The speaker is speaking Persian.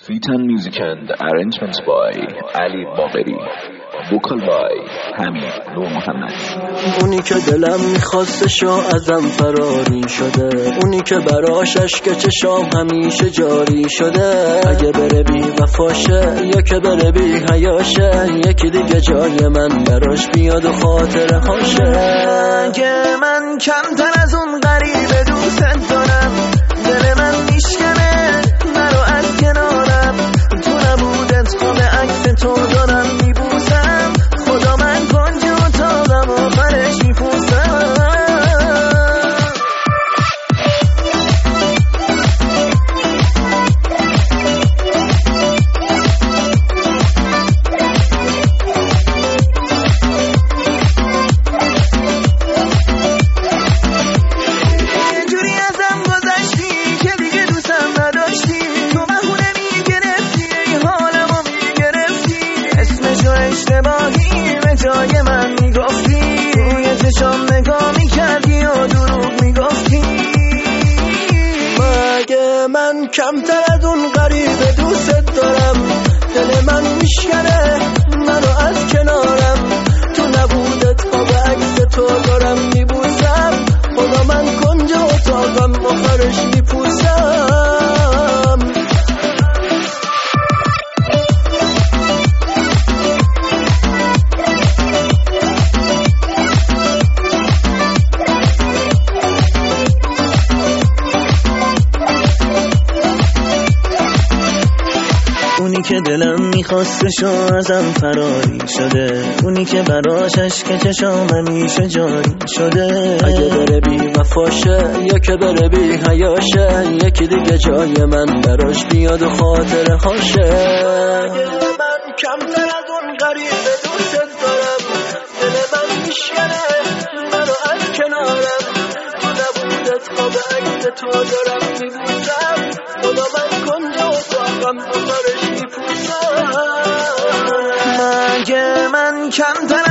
Feet and music and arrangements by Ali Bagheri. Vocal by Hamid Nur Mohammad. اونی که دلم میخواستش ازم فراری شده، اونی که براش اشک چشام همیشه جاری شده. اگه بره بی وفاشه یا که بره بی حیاشه، یکی دیگه جای من براش بیاد و خاطره هاشه. اگه من کمتر از اون غریبه دوست دارم، دل من میشکنه مرو از کنارم، تو نبودت خواب عکس تو دارم میبوسم، خدا من کنج اتاقم آخرش میپوسم. اشتباهی به جای من میگفتی، روی چشام نگاه میکردی و دروغ میگفتی. مگه من کمتر از اون غریبه دوست دارم، دل من میشکنه منو از کنارم، تو نبودت خواب عکس تو دارم میبوسم، خدا من کنج اتاقم آخرش میپوسم. اونی که دلم میخواستش ازم فراری شده، اونی که براش اشک چشام همیشه جاری شده. اگه بره بی وفاشه یا که بره بی حیاشه، یکی دیگه جای من براش بیاد و خاطره هاشه. من کمتر از اون غریبه دوست دارم، دل من میشکنه منو از کنارم، تو نبودت خواب عکس تو دارم میبوسم، خدا من کنج اتاقم آخرش میپوسم. مگه من کمتر